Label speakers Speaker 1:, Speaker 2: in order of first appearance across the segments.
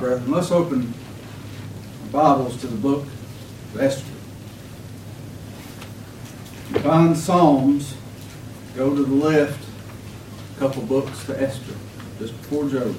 Speaker 1: brethren, let's open our Bibles to the book of Esther. You find Psalms, go to the left, a couple books to Esther, just before Job.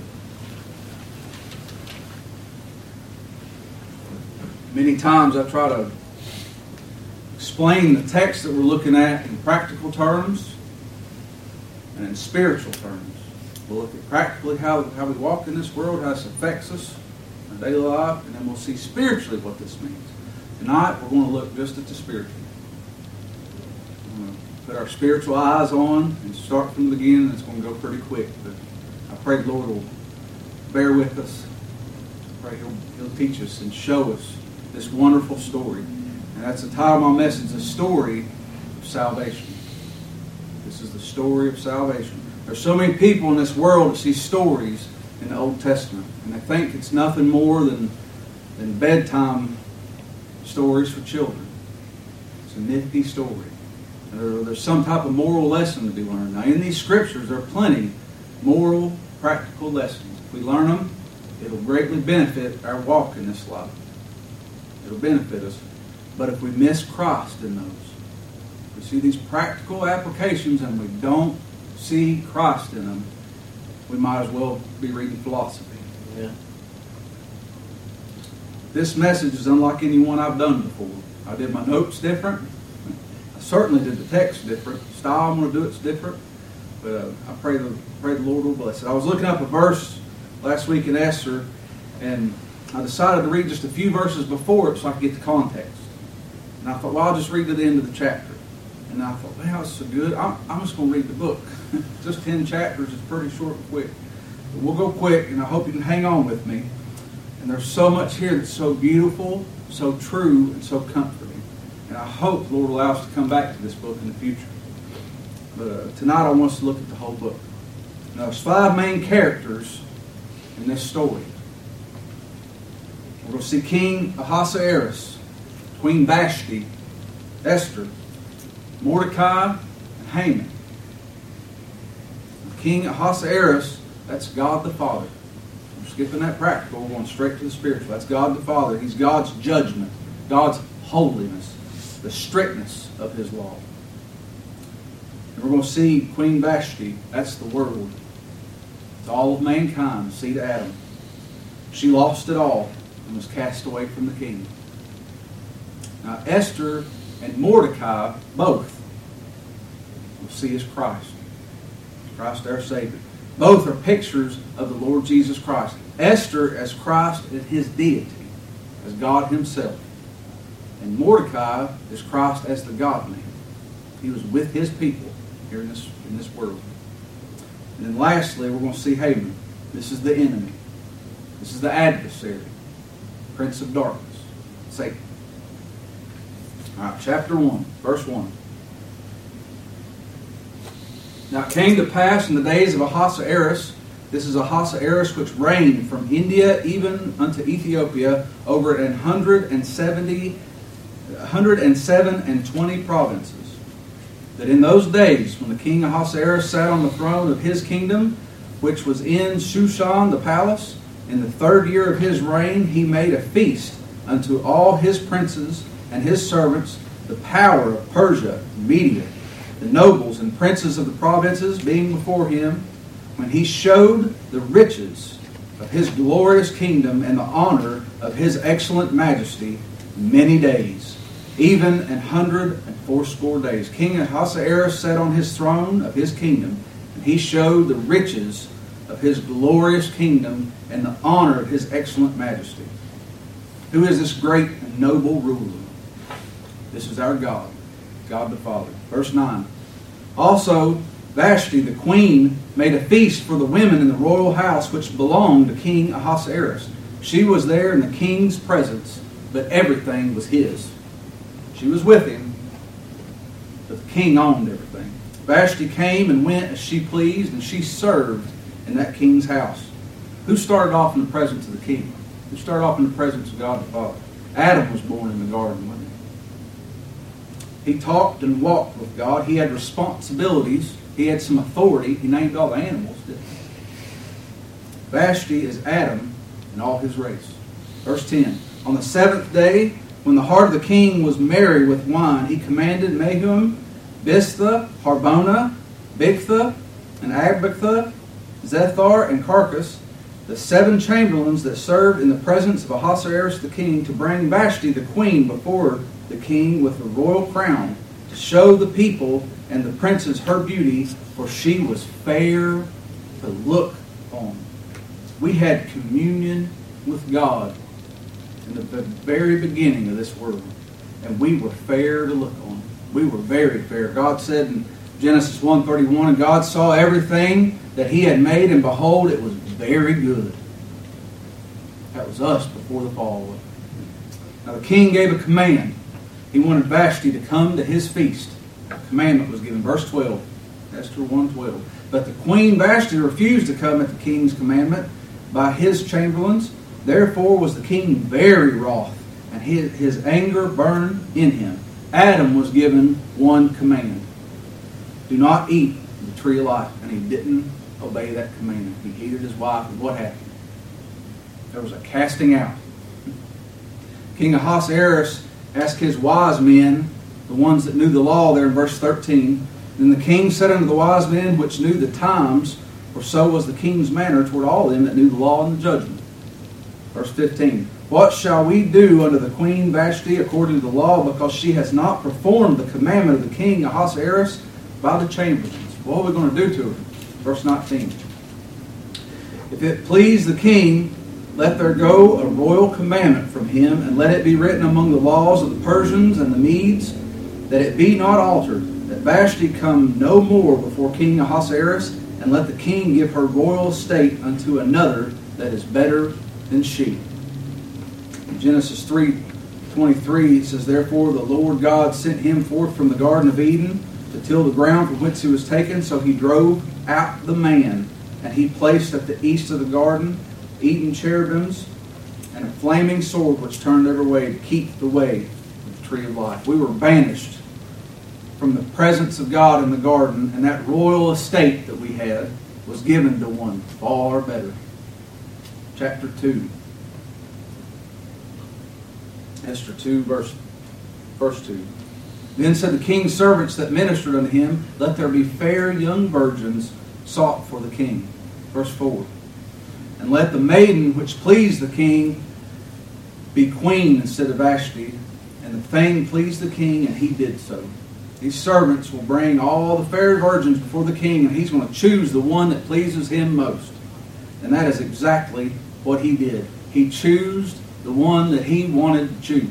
Speaker 1: Many times I try to explain the text that we're looking at in practical terms and in spiritual terms. We'll look at practically how we walk in this world, how this affects us, our daily life, and then we'll see spiritually what this means. Tonight, we're going to look just at the spiritual. We're going to put our spiritual eyes on and start from the beginning. It's going to go pretty quick, but I pray the Lord will bear with us. I pray He'll teach us and show us this wonderful story. And that's the title of my message, The Story of Salvation. This is the story of salvation. There's so many people in this world that see stories in the Old Testament, and they think it's nothing more than bedtime stories for children. It's a nifty story. There's some type of moral lesson to be learned. Now, in these scriptures, there are plenty moral, practical lessons. If we learn them, it'll greatly benefit our walk in this life. It'll benefit us. But if we miss Christ in those, we see these practical applications and we don't see Christ in them, we might as well be reading philosophy.
Speaker 2: Yeah.
Speaker 1: This message is unlike any one I've done before. I did my notes different. I certainly did the text different. The style I'm going to do it's different. But I pray the Lord will bless it. I was looking up a verse last week in Esther, and I decided to read just a few verses before it so I could get the context. And I thought, well, I'll just read to the end of the chapter. And I thought, wow, this is so good. I'm just going to read the book. Just 10 chapters. It's pretty short and quick. But we'll go quick, and I hope you can hang on with me. And there's so much here that's so beautiful, so true, and so comforting. And I hope the Lord will allow us to come back to this book in the future. But tonight I want us to look at the whole book. Now, there's 5 main characters in this story. We're going to see King Ahasuerus, Queen Vashti, Esther, Mordecai, and Haman. King Ahasuerus, that's God the Father. We're skipping that practical, we're going straight to the spiritual. That's God the Father. He's God's judgment, God's holiness, the strictness of His law. And we're going to see Queen Vashti, that's the world. It's all of mankind, seed of Adam. She lost it all and was cast away from the king. Now Esther and Mordecai, both, we'll see as Christ. Christ our Savior. Both are pictures of the Lord Jesus Christ. Esther as Christ in His deity, as God Himself. And Mordecai is Christ as the God-man. He was with His people here in this world. And then lastly, we're going to see Haman. This is the enemy. This is the adversary. Prince of darkness. Satan. All right, chapter 1, verse 1. Now it came to pass in the days of Ahasuerus, this is Ahasuerus which reigned from India even unto Ethiopia over 127 provinces, that in those days when the king Ahasuerus sat on the throne of his kingdom, which was in Shushan the palace, in the 3rd year of his reign, he made a feast unto all his princes and his servants, the power of Persia, Media, the nobles and princes of the provinces being before him, when he showed the riches of his glorious kingdom and the honor of his excellent majesty many days, even 180 days. King Ahasuerus sat on his throne of his kingdom, and he showed the riches of his glorious kingdom and the honor of his excellent majesty. Who is this great and noble ruler? This is our God, God the Father. Verse 9. Also, Vashti, the queen, made a feast for the women in the royal house which belonged to King Ahasuerus. She was there in the king's presence, but everything was his. She was with him, but the king owned everything. Vashti came and went as she pleased, and she served in that king's house. Who started off in the presence of the king? Who started off in the presence of God the Father? Adam was born in the garden, wasn't he? He talked and walked with God. He had responsibilities. He had some authority. He named all the animals, didn't he? Vashti is Adam and all his race. Verse 10. On the seventh day, when the heart of the king was merry with wine, he commanded Mehum, Biztha, Harbona, Bigtha, and Abagtha, Zethar, and Carcass, the 7 chamberlains that served in the presence of Ahasuerus the king, to bring Vashti the queen before the king with the royal crown, to show the people and the princes her beauty, for she was fair to look on. We had communion with God in the very beginning of this world, and we were fair to look on. We were very fair. God said in Genesis 1:31, and God saw everything that he had made, and behold, it was very good. That was us before the fall. Now the king gave a command. He wanted Vashti to come to his feast. A commandment was given. Verse 12. Esther 1:12. But the queen Vashti refused to come at the king's commandment by his chamberlains. Therefore was the king very wroth, and his anger burned in him. Adam was given one command. Do not eat the tree of life. And he didn't obey that commandment. He hated his wife, and what happened? There was a casting out. King Ahasuerus asked his wise men, the ones that knew the law there in verse 13, then the king said unto the wise men which knew the times, for so was the king's manner toward all them that knew the law and the judgment. Verse 15, what shall we do unto the queen Vashti according to the law, because she has not performed the commandment of the king Ahasuerus by the chamberlains? What are we going to do to her? Verse 19, if it please the king, let there go a royal commandment from him, and let it be written among the laws of the Persians and the Medes, that it be not altered, that Vashti come no more before King Ahasuerus, and let the king give her royal estate unto another that is better than she. In Genesis 3:23 it says, therefore the Lord God sent him forth from the Garden of Eden to till the ground from whence he was taken, so he drove out the man, and he placed at the east of the garden Eden cherubims and a flaming sword which turned every way to keep the way of the tree of life. We were banished from the presence of God in the garden, and that royal estate that we had was given to one far better. Chapter 2. Esther 2, verse 2. Then said the king's servants that ministered unto him, let there be fair young virgins sought for the king. Verse 4. And let the maiden which pleased the king be queen instead of Vashti. And the thing pleased the king, and he did so. These servants will bring all the fair virgins before the king, and he's going to choose the one that pleases him most. And that is exactly what he did. He chose the one that he wanted to choose.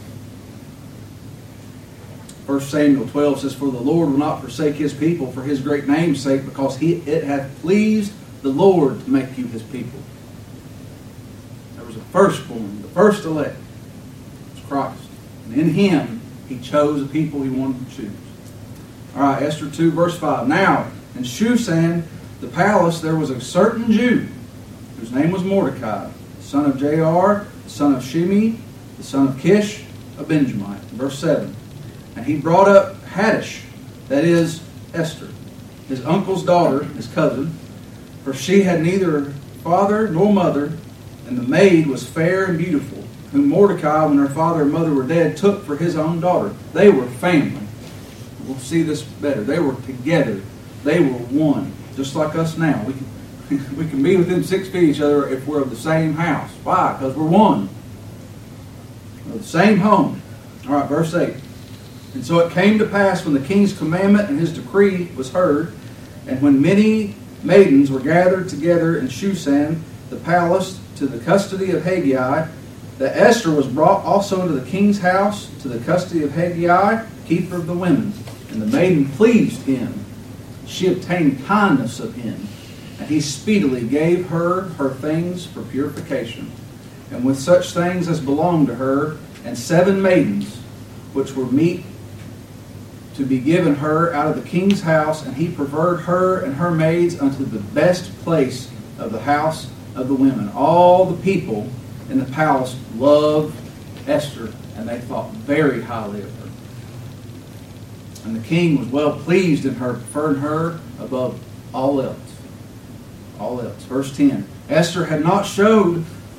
Speaker 1: 1 Samuel 12 says, for the Lord will not forsake his people for his great name's sake, because it hath pleased the Lord to make you his people. There was a firstborn, the first elect. It was Christ. And in him, he chose the people he wanted to choose. All right, Esther 2, verse 5. Now, in Shushan, the palace, there was a certain Jew, whose name was Mordecai, the son of Jair, the son of Shimei, the son of Kish, a Benjamite. Verse 7. And he brought up Haddish, that is, Esther, his uncle's daughter, his cousin, for she had neither father nor mother, and the maid was fair and beautiful, whom Mordecai, when her father and mother were dead, took for his own daughter. They were family. We'll see this better. They were together. They were one, just like us now. We can be within 6 feet of each other if we're of the same house. Why? Because we're one. We're of the same home. All right, verse 8. And so it came to pass when the king's commandment and his decree was heard, and when many maidens were gathered together in Shushan, the palace, to the custody of Haggai, that Esther was brought also into the king's house, to the custody of Haggai, keeper of the women. And the maiden pleased him. She obtained kindness of him, and he speedily gave her her things for purification, and with such things as belonged to her, and 7 maidens, which were meet to be given her out of the king's house, and he preferred her and her maids unto the best place of the house of the women. All the people in the palace loved Esther, and they thought very highly of her. And the king was well pleased in her, preferring her above all else. All else. Verse 10. Esther had not showed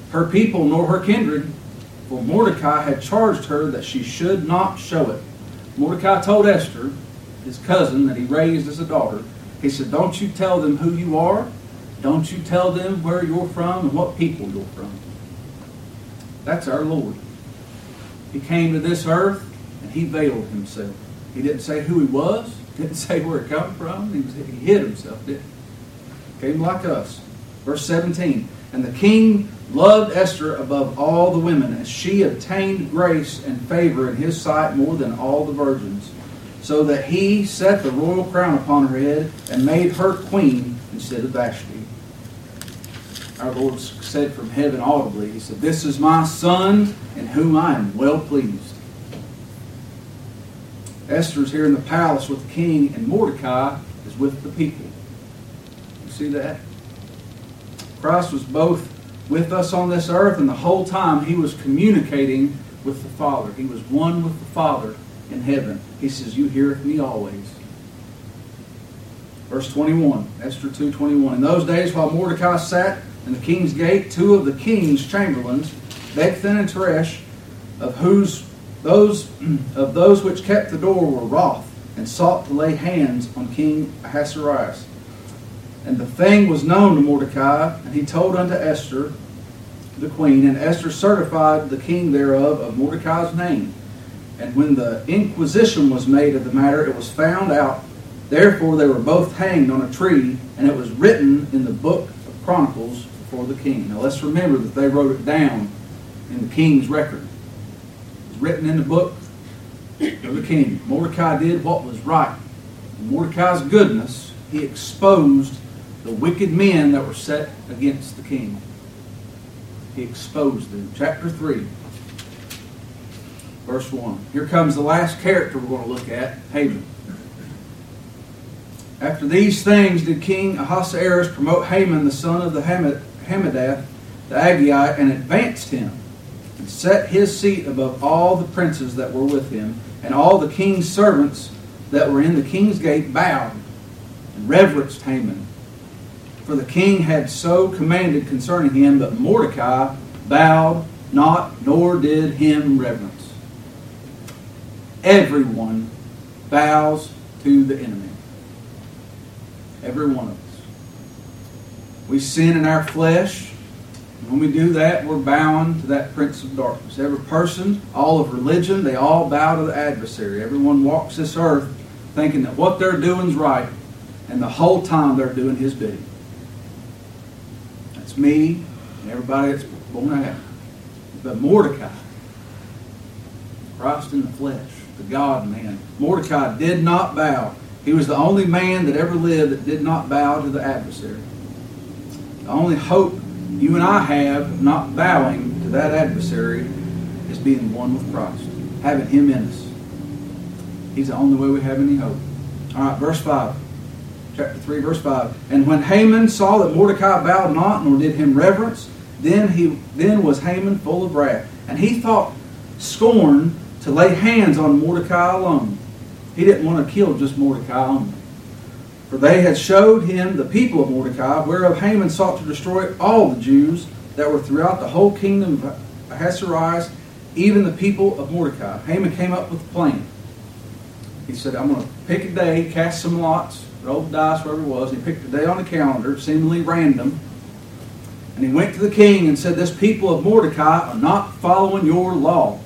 Speaker 1: her people nor her kindred, for Mordecai had charged her that she should not show it. Mordecai told Esther, his cousin that he raised as a daughter, he said, don't you tell them who you are. Don't you tell them where you're from and what people you're from. That's our Lord. He came to this earth and he veiled himself. He didn't say who he was. Didn't say where he come from. He hid himself, didn't he? Came like us. Verse 17. And the king loved Esther above all the women, as she obtained grace and favor in his sight more than all the virgins, so that he set the royal crown upon her head and made her queen instead of Vashti. Our Lord said from heaven audibly, he said, this is my son in whom I am well pleased. Esther's here in the palace with the king, and Mordecai is with the people. You see that? Christ was both with us on this earth, and the whole time he was communicating with the Father. He was one with the Father in heaven. He says, you heareth me always. Verse 21, Esther 2:21. In those days while Mordecai sat in the king's gate, two of the king's chamberlains, Bigthan and Teresh, of those which kept the door, were wroth, and sought to lay hands on King Ahasuerus. And the thing was known to Mordecai, and he told unto Esther the queen, and Esther certified the king thereof of Mordecai's name. And when the inquisition was made of the matter, it was found out. Therefore they were both hanged on a tree, and it was written in the book of Chronicles before the king. Now let's remember that they wrote it down in the king's record. It was written in the book of the king. Mordecai did what was right. In Mordecai's goodness, he exposed the wicked men that were set against the king. He exposed them. Chapter 3, verse 1. Here comes the last character we're going to look at, Haman. After these things did King Ahasuerus promote Haman, the son of the Hammedatha, the Agagite, and advanced him, and set his seat above all the princes that were with him, and all the king's servants that were in the king's gate bowed and reverenced Haman. For the king had so commanded concerning him, but Mordecai bowed not, nor did him reverence. Everyone bows to the enemy. Every one of us. We sin in our flesh. When we do that, we're bowing to that prince of darkness. Every person, all of religion, they all bow to the adversary. Everyone walks this earth thinking that what they're doing is right, and the whole time they're doing his bidding. That's me and everybody that's born out. But Mordecai, Christ in the flesh, the God-man, Mordecai did not bow. He was the only man that ever lived that did not bow to the adversary. The only hope you and I have of not bowing to that adversary is being one with Christ, having him in us. He's the only way we have any hope. All right, verse 5. Chapter 3, verse 5. And when Haman saw that Mordecai bowed not, nor did him reverence, then was Haman full of wrath. And he thought scorn to lay hands on Mordecai alone. He didn't want to kill just Mordecai only. For they had showed him the people of Mordecai, whereof Haman sought to destroy all the Jews that were throughout the whole kingdom of Ahasuerus, even the people of Mordecai. Haman came up with a plan. He said, I'm going to pick a day, cast some lots, roll the dice, whatever it was. He picked a day on the calendar, seemingly random. And he went to the king and said, this people of Mordecai are not following your law.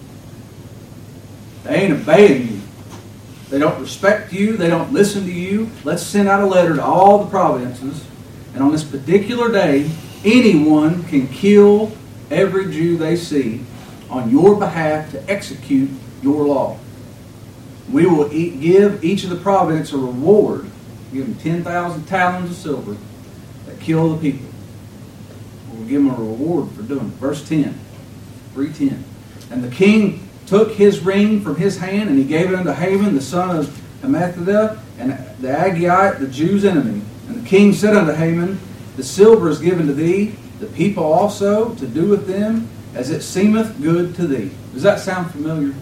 Speaker 1: They ain't obeying you. They don't respect you. They don't listen to you. Let's send out a letter to all the provinces. And on this particular day, anyone can kill every Jew they see on your behalf to execute your law. We will give each of the provinces a reward. Give them 10,000 talents of silver that kill the people. We'll give them a reward for doing it. Verse 10. 3:10. And the king took his ring from his hand, and he gave it unto Haman, the son of Hammedatha, and the Agagite, the Jews' enemy. And the king said unto Haman, the silver is given to thee, the people also, to do with them as it seemeth good to thee. Does that sound familiar?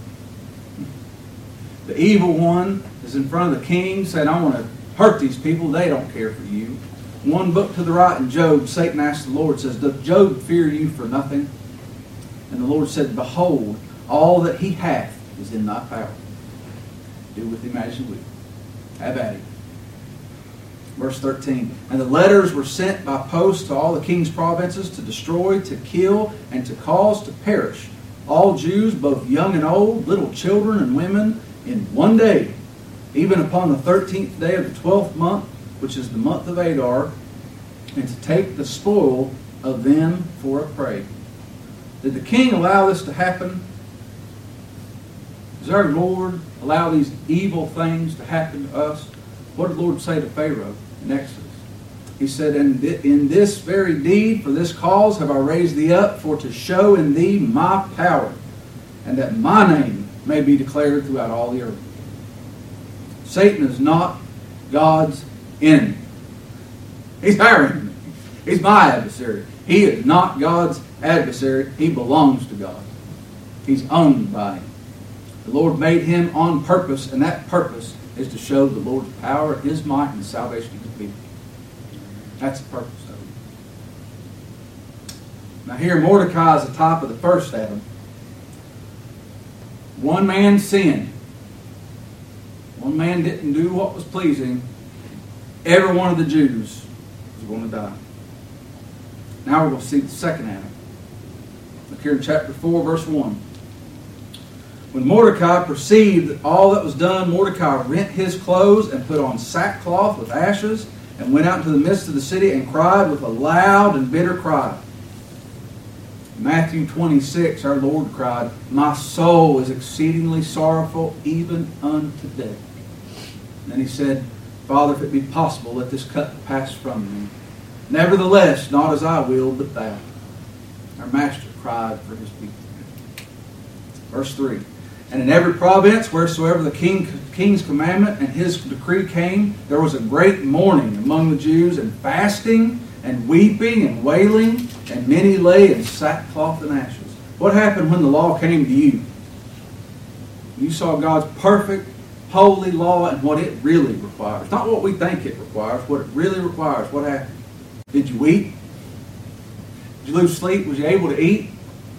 Speaker 1: The evil one is in front of the king saying, I want to hurt these people. They don't care for you. one book to the right in Job, Satan asked the Lord, says, "Does Job fear you for nothing?" And the Lord said, "Behold, all that he hath is in thy power. Do with him as you will. Have at him." Verse 13, "And the letters were sent by post to all the king's provinces to destroy, to kill, and to cause to perish all Jews, both young and old, little children and women, in one day, even upon the 13th day of the 12th month, which is the month of Adar, and to take the spoil of them for a prey." Did the king allow this to happen? Does our Lord allow these evil things to happen to us? What did the Lord say to Pharaoh in Exodus? He said, "In this very deed, for this cause have I raised thee up, for to show in thee my power, and that my name may be declared throughout all the earth." Satan is not God's enemy. He's our enemy. He's my adversary. He is not God's adversary. He belongs to God. He's owned by Him. The Lord made him on purpose, and that purpose is to show the Lord's power, His might, and the salvation of His people. That's the purpose of it. Now here Mordecai is the type of the first Adam. One man sinned. One man didn't do what was pleasing. Every one of the Jews was going to die. Now we're going to see the second Adam. Look here in chapter 4, verse 1. When Mordecai perceived all that was done, Mordecai rent his clothes and put on sackcloth with ashes, and went out into the midst of the city and cried with a loud and bitter cry. In Matthew 26, our Lord cried, "My soul is exceedingly sorrowful, even unto death." And then He said, "Father, if it be possible, let this cup pass from me. Nevertheless, not as I will, but Thou." Our Master cried for His people. Verse 3. "And in every province wheresoever the king's commandment and his decree came, there was a great mourning among the Jews, and fasting, and weeping, and wailing, and many lay in sackcloth and ashes." What happened when the law came to you? You saw God's perfect, holy law and what it really requires. Not what we think it requires, what it really requires. What happened? Did you weep? Did you lose sleep? Was you able to eat?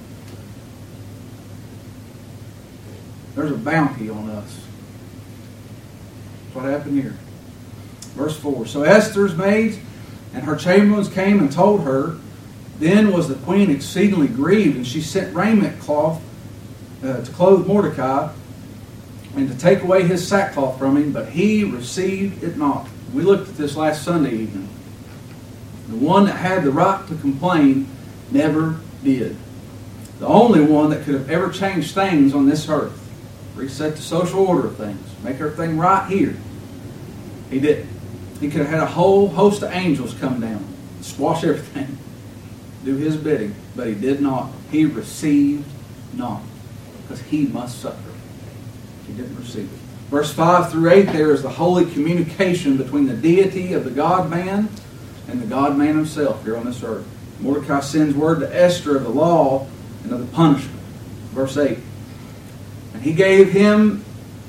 Speaker 1: There's a bounty on us. That's what happened here. Verse 4. "So Esther's maids and her chamberlains came and told her. Then was the queen exceedingly grieved, and she sent raiment cloth to clothe Mordecai, and to take away his sackcloth from him, but he received it not." We looked at this last Sunday evening. The one that had the right to complain never did. The only one that could have ever changed things on this earth, reset the social order of things, make everything right here, he didn't. He could have had a whole host of angels come down, squash everything, do His bidding, but He did not. He received not, because He must suffer. He didn't receive it. Verse 5 through 8, there is the holy communication between the deity of the God-man and the God-man himself here on this earth. Mordecai sends word to Esther of the law and of the punishment. Verse 8. "And he gave him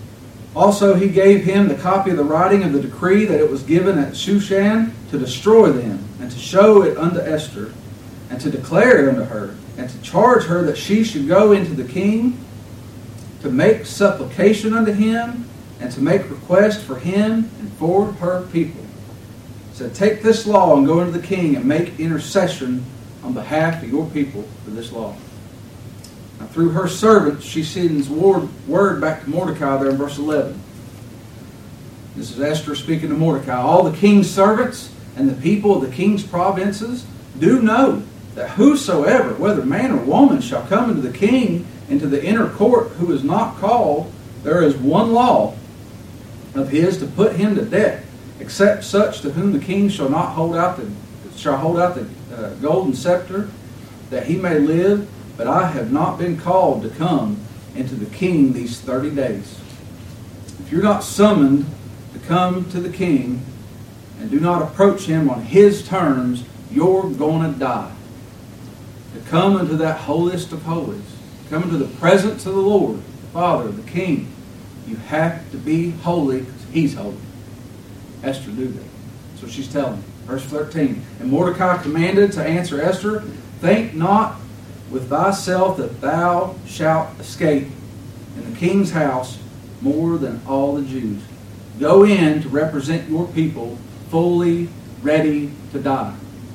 Speaker 1: the copy of the writing of the decree that it was given at Shushan to destroy them, and to show it unto Esther, and to declare it unto her, and to charge her that she should go into the king, to make supplication unto him, and to make request for him and for her people. Said, take this law and go into the king and make intercession on behalf of your people for this law." Now, through her servants, she sends word back to Mordecai there in verse 11. This is Esther speaking to Mordecai. "All the king's servants and the people of the king's provinces do know that whosoever, whether man or woman, shall come into the king, into the inner court, who is not called, there is one law of his to put him to death, except such to whom the king shall hold out the golden scepter, that he may live. But I have not been called to come into the king these 30 days. If you're not summoned to come to the king and do not approach him on his terms, you're going to die. To come into that holiest of holies, come into the presence of the Lord, the Father, the King, you have to be holy because He's holy. Esther knew that. That's what she's telling him. Verse 13. And Mordecai commanded to answer Esther, think not with thyself that thou shalt escape in the king's house more than all the Jews. Go in to represent your people fully ready to die.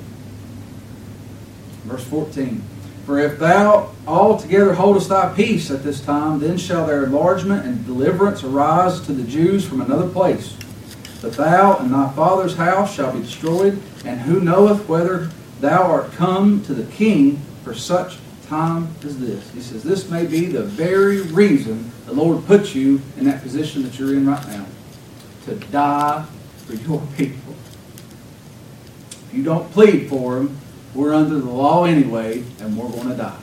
Speaker 1: Verse 14. For if thou altogether holdest thy peace at this time, then shall their enlargement and deliverance arise to the Jews from another place. But thou and thy father's house shall be destroyed, and who knoweth whether thou art come to the king for such time as this. He says this may be the very reason the Lord puts you in that position that you're in right now. To die for your people. If you don't plead for them, we're under the law anyway, and we're going to die.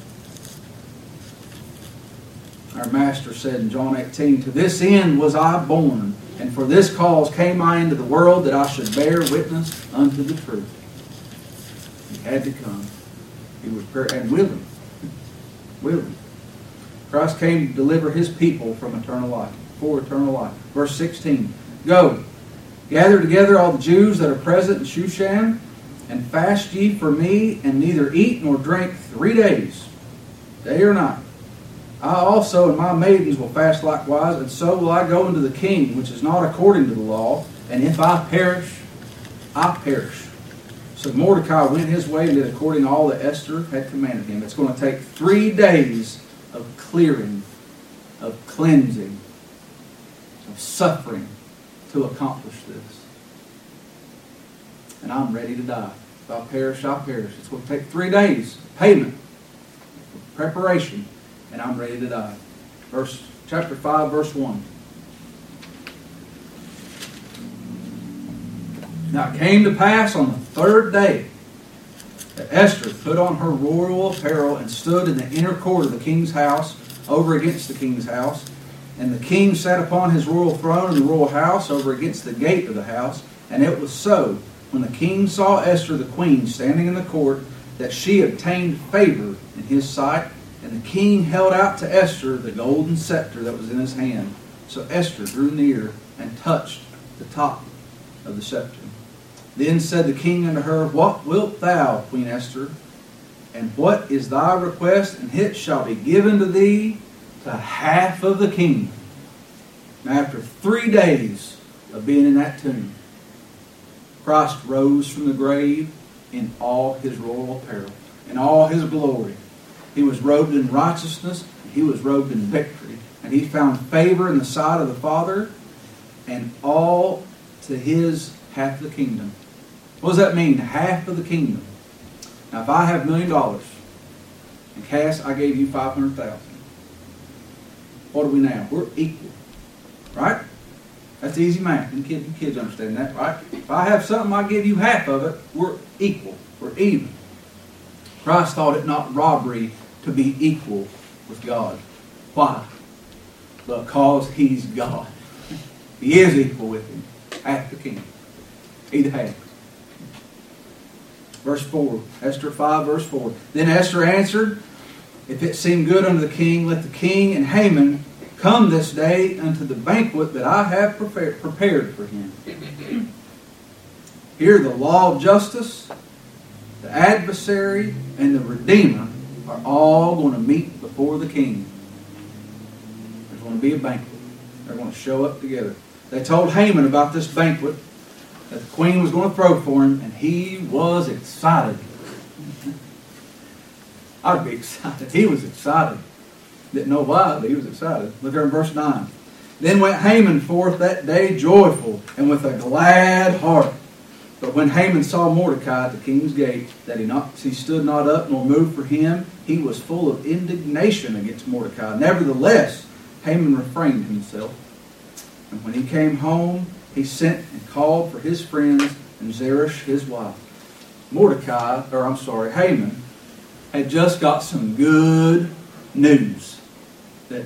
Speaker 1: Our Master said in John 18, to this end was I born, and for this cause came I into the world, that I should bear witness unto the truth. He had to come. He was and willing. Willing. Christ came to deliver His people from eternal life, for eternal life. Verse 16. Go, gather together all the Jews that are present in Shushan, and fast ye for me, and neither eat nor drink 3 days, day or night. I also and my maidens will fast likewise, and so will I go unto the king, which is not according to the law, and if I perish, I perish. So Mordecai went his way and did according to all that Esther had commanded him. It's going to take 3 days of clearing, of cleansing, of suffering to accomplish this. And I'm ready to die. If I perish, I perish. It's going to take 3 days, payment, preparation, and I'm ready to die. Chapter 5, verse 1. Now it came to pass on the 3rd day that Esther put on her royal apparel and stood in the inner court of the king's house, over against the king's house. And the king sat upon his royal throne in the royal house, over against the gate of the house. And it was so, when the king saw Esther the queen standing in the court, that she obtained favor in his sight. And the king held out to Esther the golden scepter that was in his hand. So Esther drew near and touched the top of the scepter. Then said the king unto her, what wilt thou, Queen Esther? And what is thy request? And it shall be given to thee to half of the kingdom. Now after 3 days of being in that tomb, Christ rose from the grave in all His royal apparel, in all His glory. He was robed in righteousness, He was robed in victory. And He found favor in the sight of the Father, and all to His half of the kingdom. What does that mean? Half of the kingdom. Now if I have $1 million, and Cass, I gave you 500,000. What are we now? We're equal. Right? That's easy math. You kids understand that, right? If I have something, I give you half of it. We're equal. We're even. Christ thought it not robbery to be equal with God. Why? Because He's God. He is equal with Him. Half the kingdom. Either half. Verse 4. Esther 5, verse 4. Then Esther answered, if it seem good unto the king, let the king and Haman come this day unto the banquet that I have prepared for him. Here the law of justice, the adversary, and the Redeemer are all going to meet before the king. There's going to be a banquet. They're going to show up together. They told Haman about this banquet that the queen was going to throw for him, and he was excited. I'd be excited. He was excited. Didn't know why, but he was excited. Look here in verse 9. Then went Haman forth that day joyful and with a glad heart. But when Haman saw Mordecai at the king's gate, that he stood not up nor moved for him, he was full of indignation against Mordecai. Nevertheless, Haman refrained himself. And when he came home, he sent and called for his friends and Zeresh his wife. Haman had just got some good news. That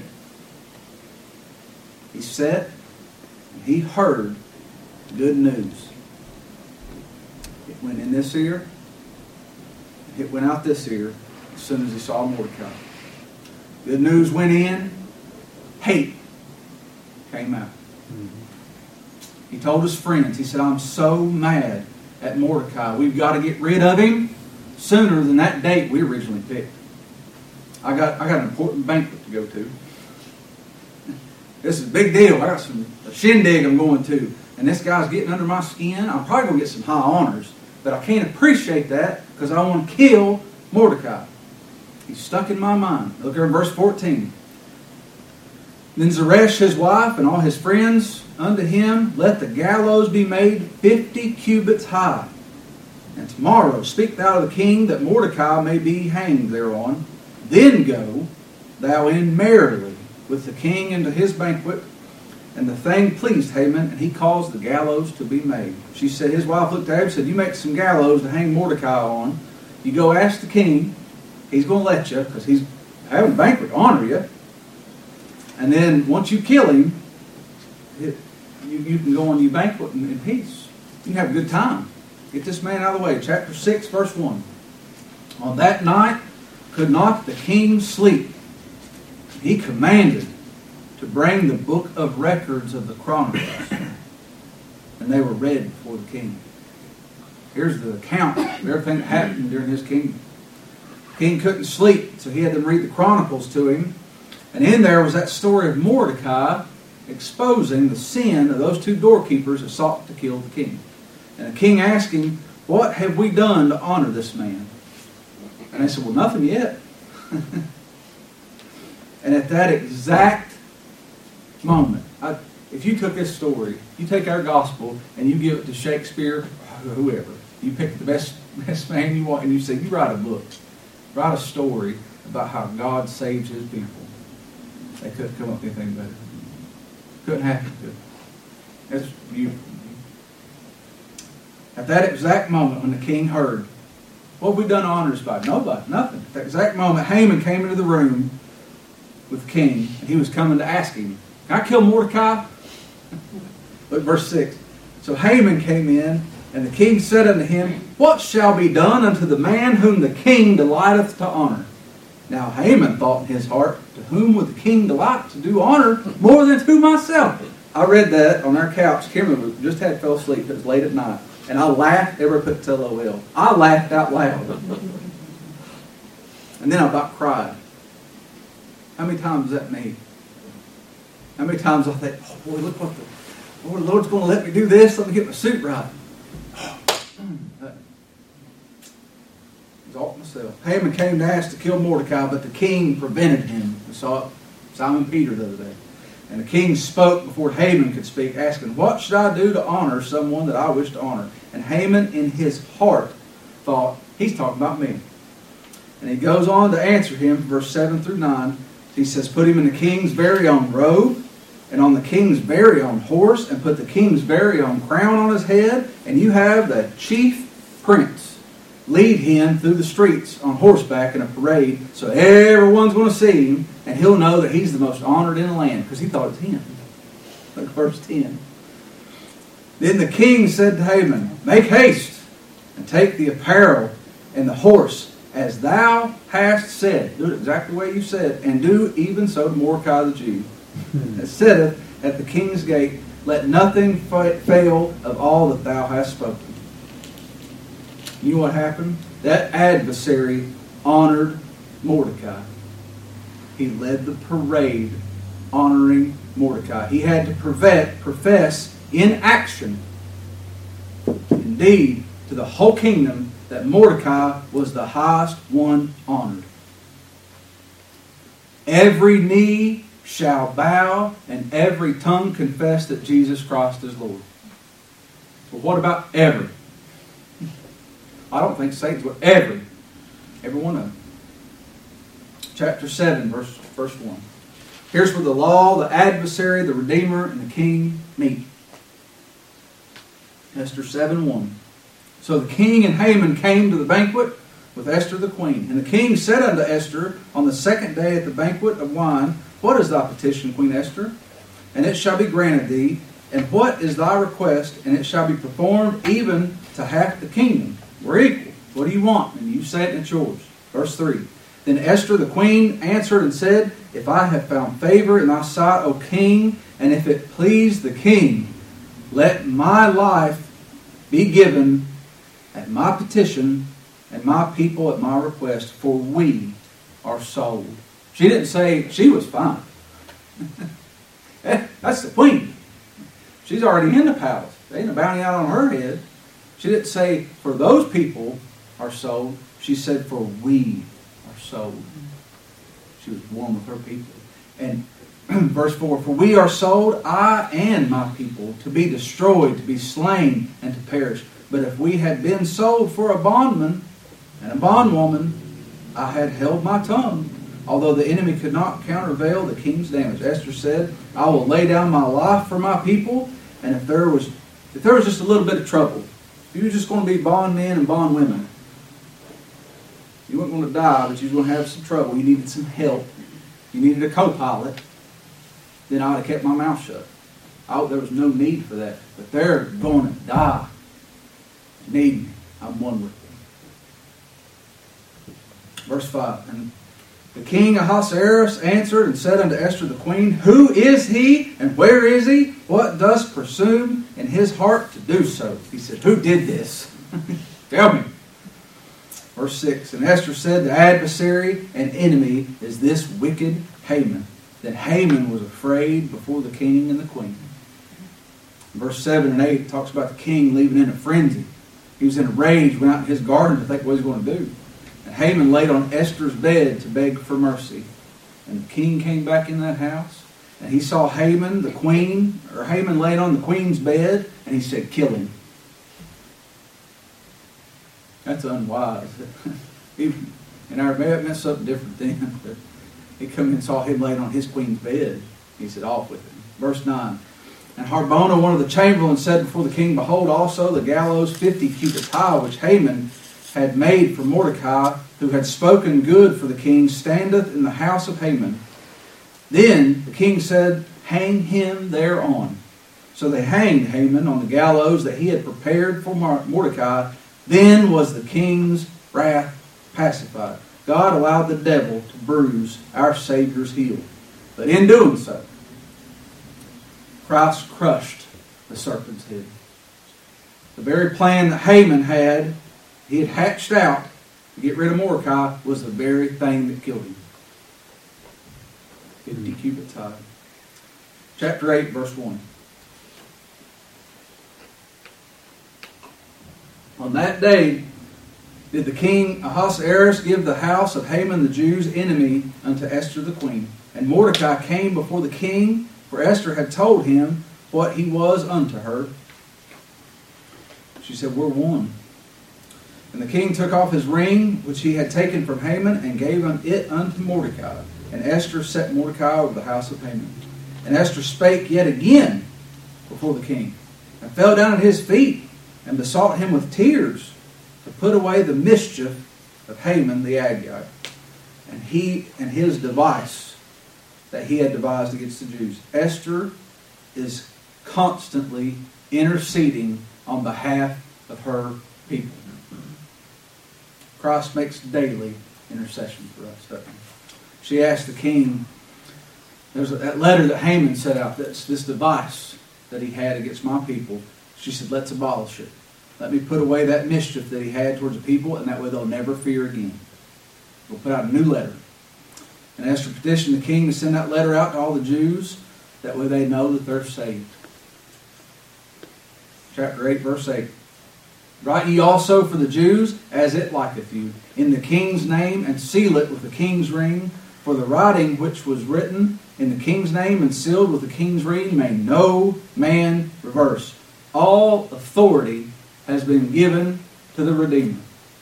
Speaker 1: he sat and he heard good news. It went in this ear, it went out this ear as soon as he saw Mordecai. Good news went in, hate came out. He told his friends, he said, I'm so mad at Mordecai. We've got to get rid of him sooner than that date we originally picked. I got an important banquet to go to. This is a big deal. I got a shindig I'm going to. And this guy's getting under my skin. I'm probably going to get some high honors. But I can't appreciate that because I want to kill Mordecai. He's stuck in my mind. Look here in verse 14. Then Zeresh his wife and all his friends unto him, let the gallows be made 50 cubits high. And tomorrow speak thou to the king that Mordecai may be hanged thereon. Then go thou in merrily with the king into his banquet. And the thing pleased Haman, and he caused the gallows to be made. She said, his wife looked at him and said, you make some gallows to hang Mordecai on. You go ask the king. He's going to let you because he's having a banquet to honor you. And then once you kill him, you can go on your banquet in peace. You can have a good time. Get this man out of the way. Chapter 6, verse 1. On that night could not the king sleep. He commanded to bring the book of records of the Chronicles. And they were read before the king. Here's the account of everything that happened during his kingdom. The king couldn't sleep, so he had them read the Chronicles to him. And in there was that story of Mordecai exposing the sin of those two doorkeepers that sought to kill the king. And the king asked him, what have we done to honor this man? And they said, well, nothing yet. And at that exact moment, if you took this story, you take our gospel and you give it to Shakespeare or whoever, you pick the best man you want and you say, you write a book, write a story about how God saves his people. They couldn't come up with anything better. Couldn't happen to it. That's beautiful. At that exact moment when the king heard, what have we done to honor this by? Nobody, nothing. At that exact moment, Haman came into the room with the king, and he was coming to ask him, can I kill Mordecai? Look, verse 6. So Haman came in, and the king said unto him, what shall be done unto the man whom the king delighteth to honor? Now Haman thought in his heart, to whom would the king delight to do honor more than to myself? I read that on our couch. Kimberly just fell asleep. It was late at night. And I laughed. Everybody put LOL. I laughed out loud. And then I about cried. How many times does that mean? How many times I think, oh boy, look what the Lord's going to let me do this. Let me get my suit right. Exalt myself. Haman came to ask to kill Mordecai, but the king prevented him. We saw it, Simon Peter the other day. And the king spoke before Haman could speak, asking, what should I do to honor someone that I wish to honor? And Haman in his heart thought, he's talking about me. And he goes on to answer him, verse 7 through 9. He says, put him in the king's very own robe, and on the king's very own horse, and put the king's very own crown on his head, and you have the chief prince lead him through the streets on horseback in a parade, so everyone's going to see him, and he'll know that he's the most honored in the land, because he thought it was him. Look at verse 10. Then the king said to Haman, make haste, and take the apparel and the horse, as thou hast said. Do it exactly the way you said, and do even so to Mordecai the Jew. It saith at the king's gate, let nothing fail of all that thou hast spoken. You know what happened? That adversary honored Mordecai. He led the parade honoring Mordecai. He had to profess in action, indeed, to the whole kingdom that Mordecai was the highest one honored. Every knee shall bow and every tongue confess that Jesus Christ is Lord. But what about every? I don't think Satan's what every one of them. Chapter 7, verse 1. Here's where the law, the adversary, the redeemer, and the king meet. Esther 7:1. So the king and Haman came to the banquet with Esther the queen. And the king said unto Esther on the second day at the banquet of wine, what is thy petition, Queen Esther? And it shall be granted thee. And what is thy request? And it shall be performed even to half the kingdom. We're equal. What do you want? And you say it and it's yours. Verse 3. Then Esther the queen answered and said, if I have found favor in thy sight, O king, and if it please the king, let my life be given at my petition and my people at my request, for we are sold. She didn't say she was fine. That's the queen. She's already in the palace. There ain't a bounty out on her head. She didn't say, for those people are sold. She said, for we are sold. She was one with her people. And verse 4, for we are sold, I and my people, to be destroyed, to be slain, and to perish. But if we had been sold for a bondman and a bondwoman, I had held my tongue, although the enemy could not countervail the king's damage. Esther said, I will lay down my life for my people, and if there was just a little bit of trouble, if you were just going to be bondmen and bondwomen, you weren't going to die, but you were going to have some trouble. You needed some help. You needed a co-pilot. Then I would have kept my mouth shut. There was no need for that. But they're going to die. Need me. I'm one with them. Verse 5. And the king Ahasuerus answered and said unto Esther the queen, who is he and where is he? What does presume in his heart to do so? He said, who did this? Tell me. Verse 6, and Esther said, the adversary and enemy is this wicked Haman. Then Haman was afraid before the king and the queen. Verse 7 and 8 talks about the king leaving in a frenzy. He was in a rage, went out in his garden to think what he was going to do. And Haman laid on Esther's bed to beg for mercy. And the king came back in that house, and he saw Haman laid on the queen's bed, and he said, kill him. That's unwise. In our may have meant something different then. But he come in and saw him laid on his queen's bed. He said, off with him. Verse 9. And Harbona, one of the chamberlains, said before the king, behold, also the gallows 50 cubits high, which Haman had made for Mordecai, who had spoken good for the king, standeth in the house of Haman. Then the king said, hang him thereon. So they hanged Haman on the gallows that he had prepared for Mordecai. Then was the king's wrath pacified. God allowed the devil to bruise our Savior's heel. But in doing so, Christ crushed the serpent's head. The very plan that Haman had, he had hatched out to get rid of Mordecai, was the very thing that killed him. 50 cubits high. Chapter 8, verse 1. On that day did the king Ahasuerus give the house of Haman the Jew's enemy unto Esther the queen. And Mordecai came before the king, for Esther had told him what he was unto her. She said, we're one. And the king took off his ring, which he had taken from Haman, and gave it unto Mordecai. And Esther set Mordecai over the house of Haman. And Esther spake yet again before the king, and fell down at his feet, and besought him with tears to put away the mischief of Haman the Agagite, and his device that he had devised against the Jews. Esther is constantly interceding on behalf of her people. Christ makes daily intercession for us, doesn't he? She asked the king, there's that letter that Haman set out, this device that he had against my people. She said, let's abolish it. Let me put away that mischief that he had towards the people, and that way they'll never fear again. We'll put out a new letter. And Esther petitioned the king to send that letter out to all the Jews. That way they know that they're saved. Chapter 8, verse 8. Write ye also for the Jews, as it liketh you, in the king's name, and seal it with the king's ring. For the writing which was written in the king's name and sealed with the king's ring may no man reverse. All authority has been given to the Redeemer.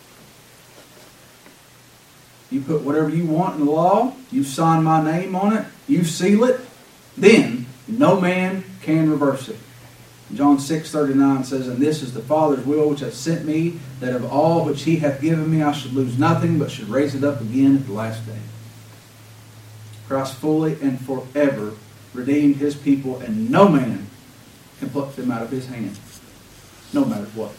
Speaker 1: You put whatever you want in the law, you sign my name on it, you seal it, then no man can reverse it. John 6:39 says, and this is the Father's will which hath sent me, that of all which he hath given me I should lose nothing, but should raise it up again at the last day. Christ fully and forever redeemed his people, and no man can pluck them out of his hand, no matter what.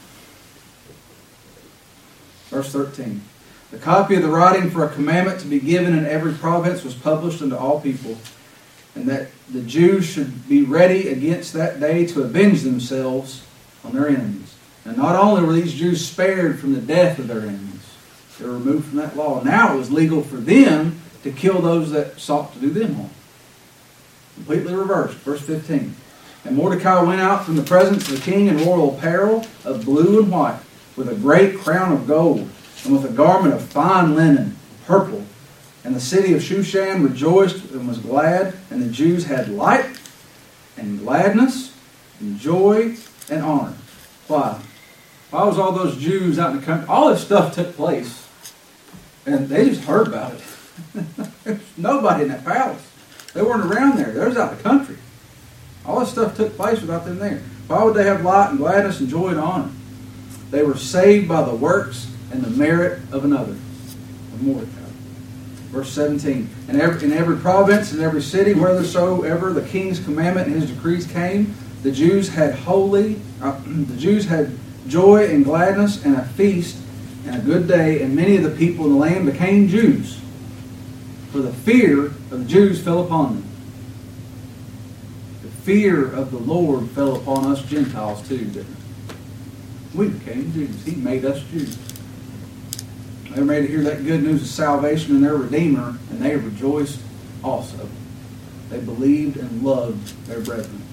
Speaker 1: Verse 13. The copy of the writing for a commandment to be given in every province was published unto all people, and that the Jews should be ready against that day to avenge themselves on their enemies. And not only were these Jews spared from the death of their enemies, they were removed from that law. Now it was legal for them to kill those that sought to do them harm. Completely reversed. Verse 15. And Mordecai went out from the presence of the king in royal apparel of blue and white, with a great crown of gold, and with a garment of fine linen, purple. And the city of Shushan rejoiced and was glad, and the Jews had light and gladness and joy and honor. Why? Why was all those Jews out in the country? All this stuff took place, and they just heard about it. There's nobody in that palace. They weren't around there. They was out in the country. All this stuff took place without them there. Why would they have light and gladness and joy and honor? They were saved by the works and the merit of another, of Mordecai. Verse 17. In every province and every city, whithersoever the king's commandment and his decrees came, the Jews had joy and gladness and a feast and a good day, and many of the people in the land became Jews. For the fear of the Jews fell upon them. The fear of the Lord fell upon us Gentiles too, didn't it? We became Jews. He made us Jews. They were made to hear that good news of salvation in their Redeemer, and they rejoiced also. They believed and loved their brethren.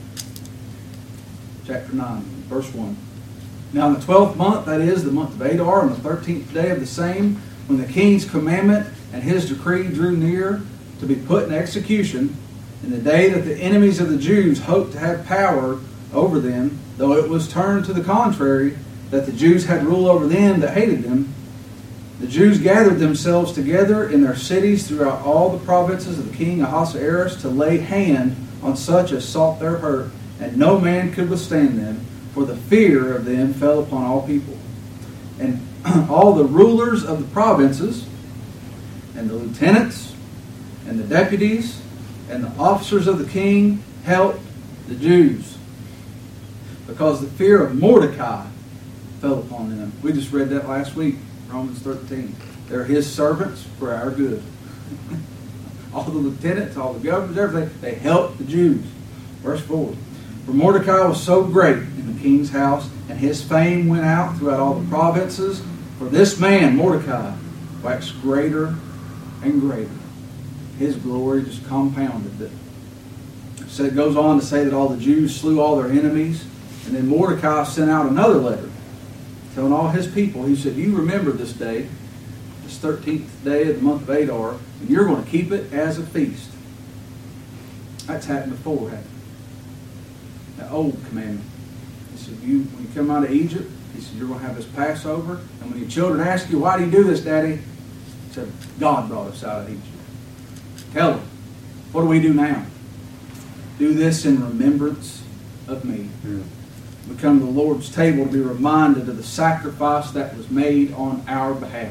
Speaker 1: Chapter 9, verse 1. Now in the 12th month, that is, the month of Adar, on the 13th day of the same, when the king's commandment and his decree drew near to be put in execution, in the day that the enemies of the Jews hoped to have power over them, though it was turned to the contrary, that the Jews had rule over them that hated them, the Jews gathered themselves together in their cities throughout all the provinces of the king Ahasuerus to lay hand on such as sought their hurt, and no man could withstand them, for the fear of them fell upon all people. And all the rulers of the provinces, and the lieutenants, and the deputies, and the officers of the king helped the Jews, because the fear of Mordecai fell upon them. We just read that last week, Romans 13. They're his servants for our good. All the lieutenants, all the governors, everything, they helped the Jews. Verse 4. For Mordecai was so great in the king's house, and his fame went out throughout all the provinces. For this man, Mordecai, waxed greater and greater. His glory just compounded it. So it goes on to say that all the Jews slew all their enemies. And then Mordecai sent out another letter telling all his people, he said, you remember this day, this 13th day of the month of Adar, and you're going to keep it as a feast. That's happened before, hasn't it? The old commandment. He said, when you come out of Egypt, he said, you're going to have this Passover. And when your children ask you, why do you do this, Daddy? He said, God brought us out of Egypt. Tell them, what do we do now? Do this in remembrance of me. Yeah. We come to the Lord's table to be reminded of the sacrifice that was made on our behalf.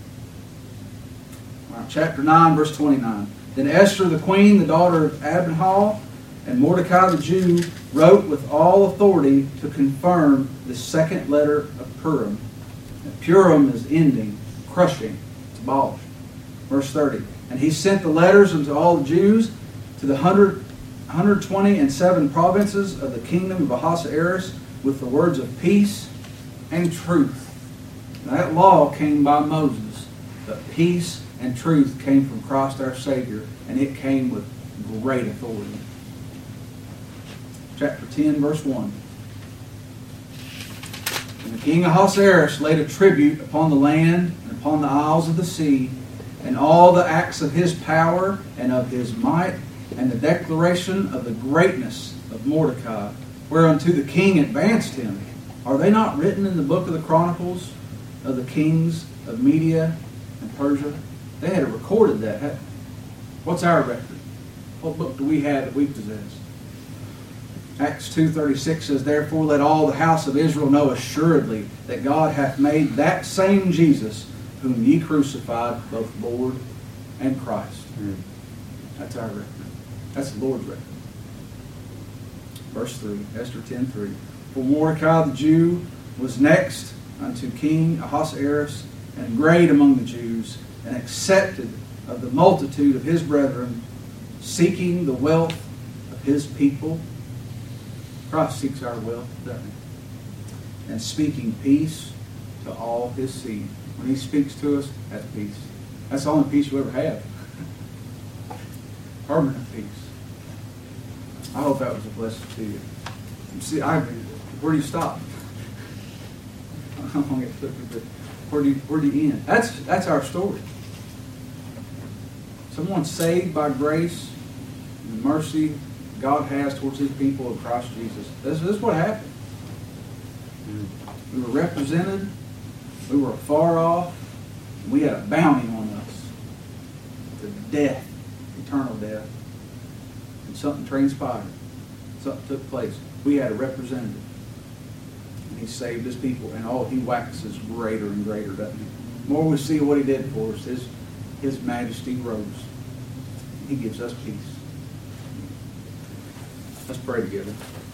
Speaker 1: All right, chapter 9, verse 29. Then Esther the queen, the daughter of Abihail, and Mordecai the Jew wrote with all authority to confirm the second letter of Purim. And Purim is ending, crushing, it's abolished. Verse 30. And he sent the letters unto all the Jews to the 127 provinces of the kingdom of Ahasuerus with the words of peace and truth. Now, that law came by Moses, but peace and truth came from Christ our Savior, and it came with great authority. Chapter 10, verse 1. And the king Ahasuerus laid a tribute upon the land and upon the isles of the sea, and all the acts of his power and of his might, and the declaration of the greatness of Mordecai, whereunto the king advanced him. Are they not written in the book of the Chronicles of the kings of Media and Persia? They had recorded that. What's our record? What book do we have that we possess? Acts 2:36 says, Therefore let all the house of Israel know assuredly that God hath made that same Jesus whom ye crucified, both Lord and Christ. That's our record. That's the Lord's record. Verse 3, Esther 10:3. For Mordecai the Jew was next unto King Ahasuerus, and great among the Jews, and accepted of the multitude of his brethren, seeking the wealth of his people. Christ seeks our wealth, doesn't he? and speaking peace to all his seed. When he speaks to us, that's peace. That's the only peace you ever have. Permanent peace. I hope that was a blessing to you. See, where do you stop? I don't want to get flipped, but where do you end? That's our story. Someone saved by grace and the mercy God has towards his people of Christ Jesus. This is what happened. We were represented. We were far off. And we had a bounty on us. The death, eternal death. And something transpired. Something took place. We had a representative. And he saved his people. And he waxes greater and greater, doesn't he? The more we see what he did for us, his majesty grows. He gives us peace. Let's pray together.